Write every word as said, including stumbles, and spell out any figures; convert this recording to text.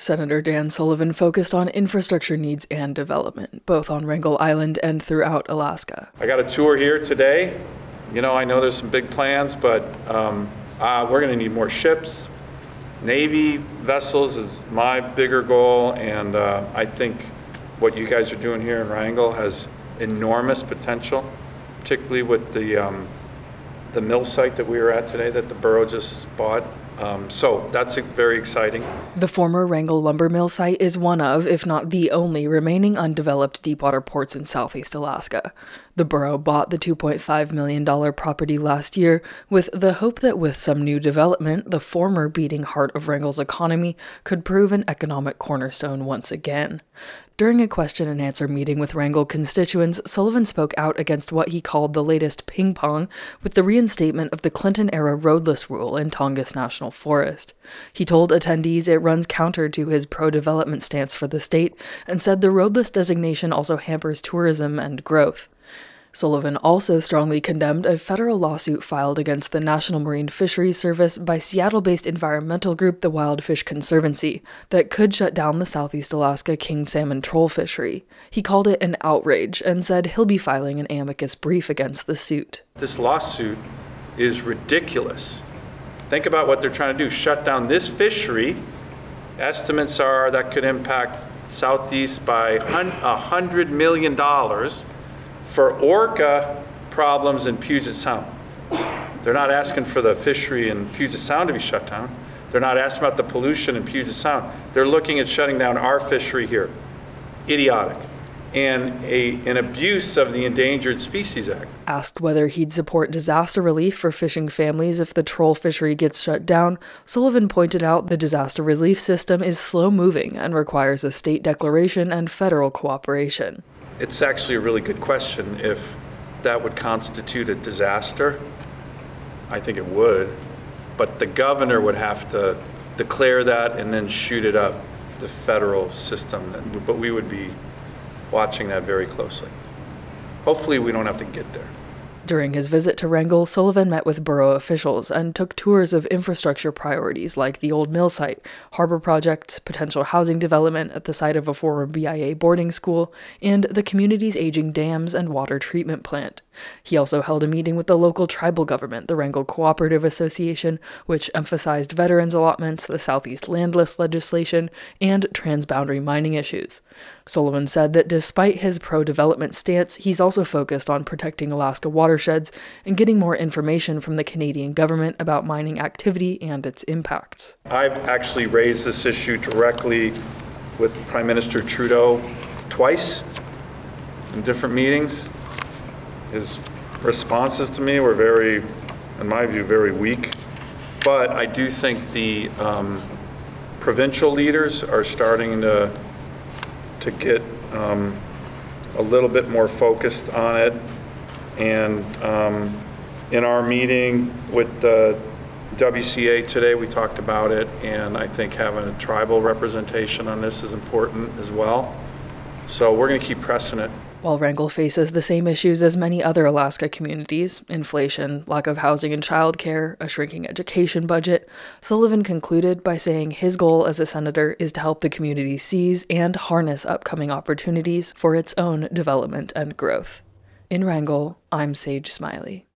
Senator Dan Sullivan focused on infrastructure needs and development, both on Wrangell Island and throughout Alaska. I got a tour here today. You know, I know there's some big plans, but um, uh, we're going to need more ships. Navy vessels is my bigger goal, and uh, I think what you guys are doing here in Wrangell has enormous potential, particularly with the um, the mill site that we were at today that the borough just bought. Um, so that's very exciting. The former Wrangell lumber mill site is one of, if not the only, remaining undeveloped deepwater ports in southeast Alaska. The borough bought the two point five million dollars property last year with the hope that with some new development, the former beating heart of Wrangell's economy could prove an economic cornerstone once again. During a question and answer meeting with Wrangell constituents, Sullivan spoke out against what he called the latest ping pong with the reinstatement of the Clinton-era roadless rule in Tongass National Forest. He told attendees it runs counter to his pro-development stance for the state and said the roadless designation also hampers tourism and growth. Sullivan also strongly condemned a federal lawsuit filed against the National Marine Fisheries Service by Seattle-based environmental group the Wild Fish Conservancy that could shut down the Southeast Alaska king salmon troll fishery. He called it an outrage and said he'll be filing an amicus brief against the suit. This lawsuit is ridiculous. Think about what they're trying to do, shut down this fishery. Estimates are that could impact Southeast by one hundred million dollars. For orca problems in Puget Sound. They're not asking for the fishery in Puget Sound to be shut down. They're not asking about the pollution in Puget Sound. They're looking at shutting down our fishery here. Idiotic. And a, an abuse of the Endangered Species Act. Asked whether he'd support disaster relief for fishing families if the troll fishery gets shut down, Sullivan pointed out the disaster relief system is slow-moving and requires a state declaration and federal cooperation. It's actually a really good question if that would constitute a disaster. I think it would, but the governor would have to declare that and then shoot it up the federal system. But we would be watching that very closely. Hopefully we don't have to get there. During his visit to Wrangell, Sullivan met with borough officials and took tours of infrastructure priorities like the old mill site, harbor projects, potential housing development at the site of a former B I A boarding school, and the community's aging dams and water treatment plant. He also held a meeting with the local tribal government, the Wrangell Cooperative Association, which emphasized veterans allotments, the Southeast Land List legislation, and transboundary mining issues. Sullivan said that despite his pro-development stance, he's also focused on protecting Alaska watersheds and getting more information from the Canadian government about mining activity and its impacts. I've actually raised this issue directly with Prime Minister Trudeau twice in different meetings. His responses to me were very, in my view, very weak. But I do think the um, provincial leaders are starting to to get um, a little bit more focused on it. And um, in our meeting with the W C A today, we talked about it, and I think having a tribal representation on this is important as well. So we're going to keep pressing it. While Wrangell faces the same issues as many other Alaska communities, inflation, lack of housing and childcare, a shrinking education budget, Sullivan concluded by saying his goal as a senator is to help the community seize and harness upcoming opportunities for its own development and growth. In Wrangell, I'm Sage Smiley.